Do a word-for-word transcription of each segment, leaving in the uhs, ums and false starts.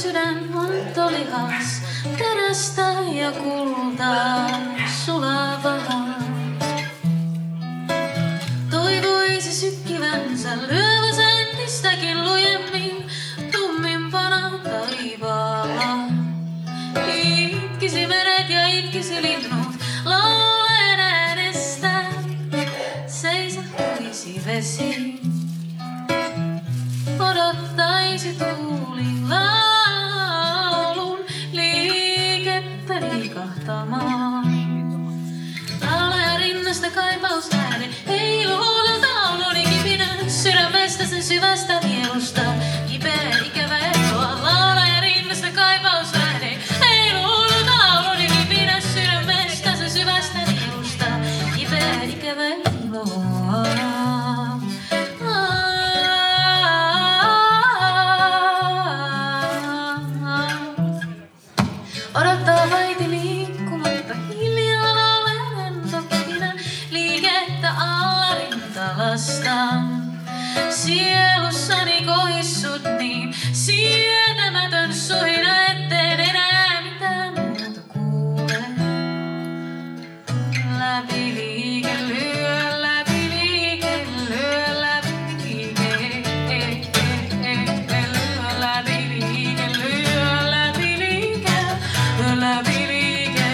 sydän on tolihas, terästä ja kultaa sulavaa. Toivoisi sykkivänsä lyövä säntistäkin lujemmin tummimpana taivaalla. Itkisi meret ja itkisi linnut lauleen äänestään, seisahtuisi vesi. Odottaisi tuuli laulun liikettä liikahtamaan. Laulaja rinnasta kaipaus ääni, ei luulelta lauluni kipinä, sydämestä sen syvästä nielusta, kipeä ikävä eloa. Laulaja rinnasta kaipaus ääni, ei luulelta lauluni kipinä, sydämestä sen syvästä nielusta, kipeä ikävä eloa. Odottaa vaiti liikkumatta hiljaa lauleen tokipinä liikettä alla rintalastaan. Sielussani kohissut niin sietämätön suhina, etten enää mitään muuta kuule. Läpi liike, lyö läpi liike, lyö läpi liike, lyö läpi liike, lyö läpi liike. Läpi liike,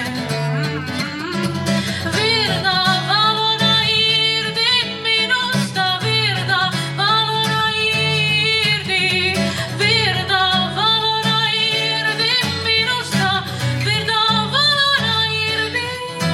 virta valona irti minusta, virta valona irti, virta valona irti minusta, virta valona irti.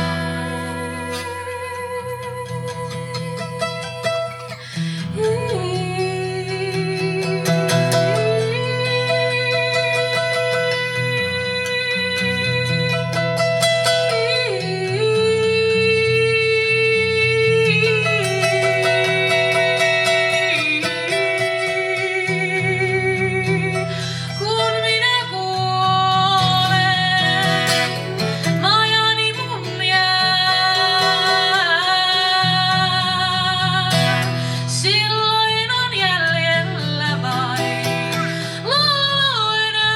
Kun minä kuolen, majani mun jää. Silloin on jäljellä vain laulu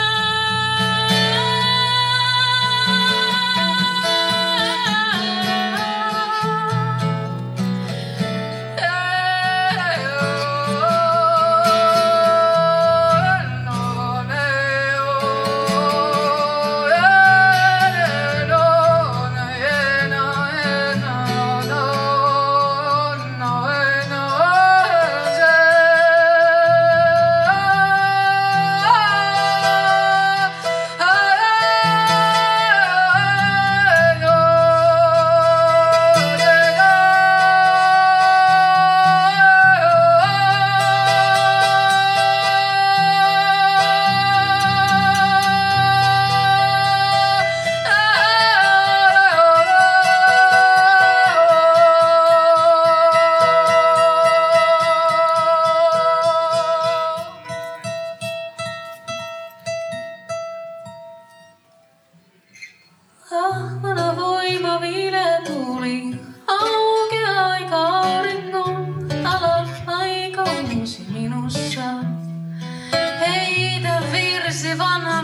Vahvana voima viileä tuuli, aukea aika auringon, aloa aika uusi minussa. Heitä virsi vanha